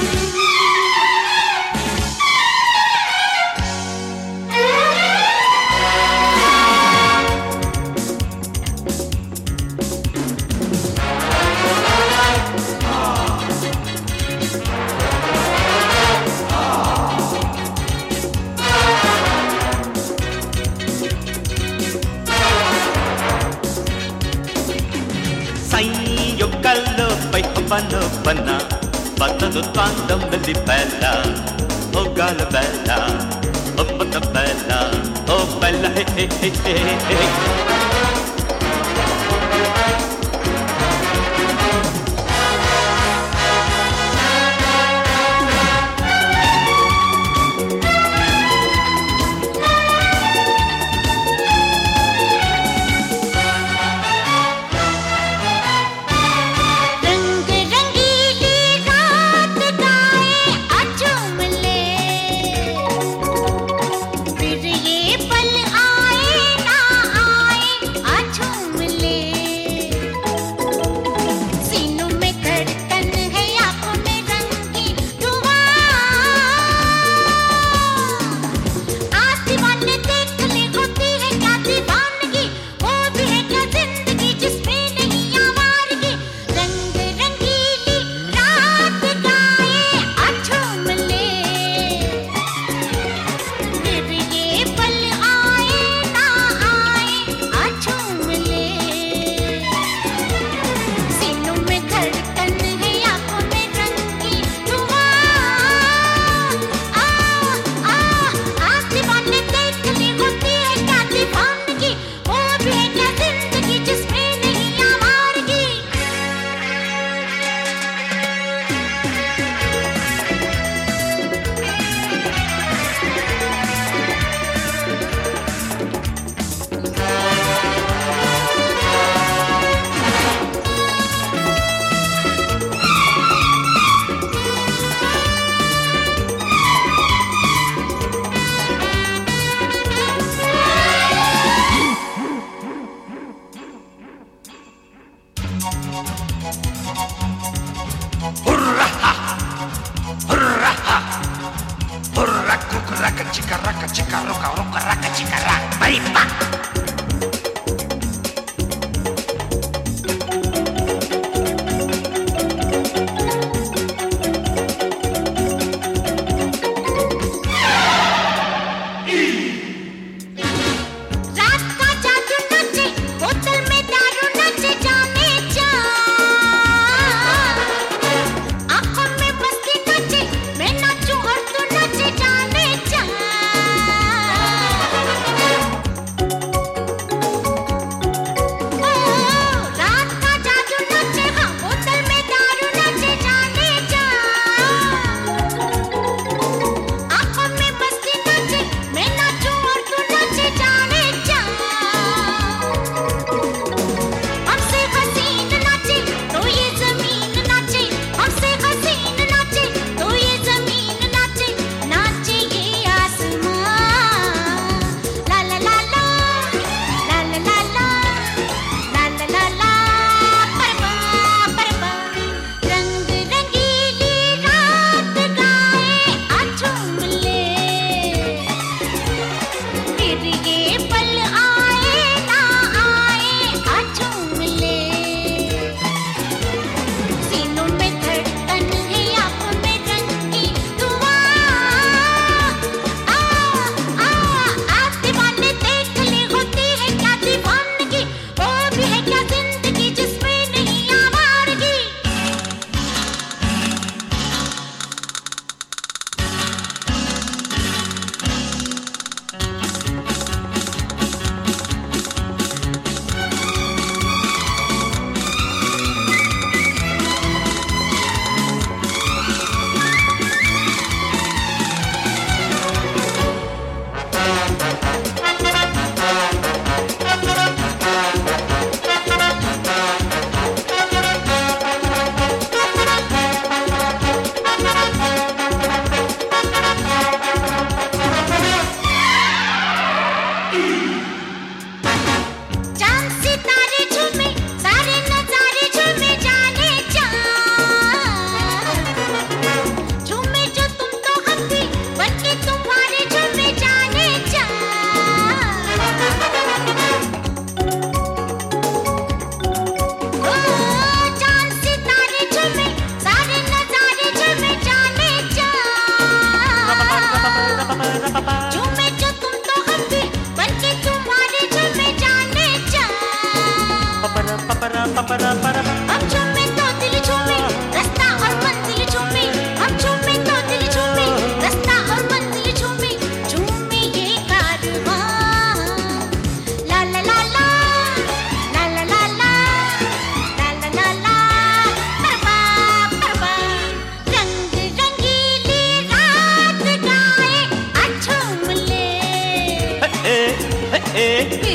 Bana bana Batado quando me li bella Oh gala bella Oh bata bella Oh bella hey hey hey hey hey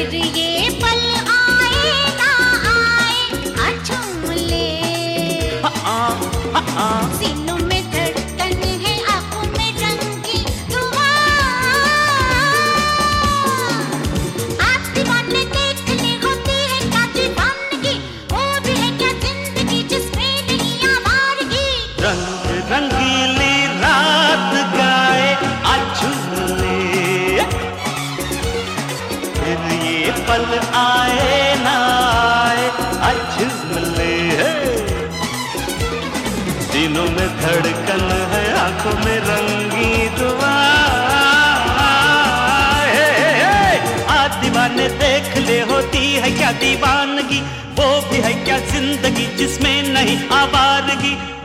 फिर ये पल आए ना आए झूम ले। सीनों में धड़कन है, आंखों में रंगी दुआ। आप दीवाने देख ले, होती है क्या दीवानगी, वो भी है क्या जिंदगी जिसमें नहीं आवारगी। रंग रंगीली रात गाए आज झूम ले, फिर ये पल आए ना आए आज झूम ले। दिनों में धड़कन है, आंखों में रंगी दुआ। आज दीवाने देख ले, होती है क्या दीवानगी, वो भी है क्या जिंदगी जिसमें नहीं आवारगी।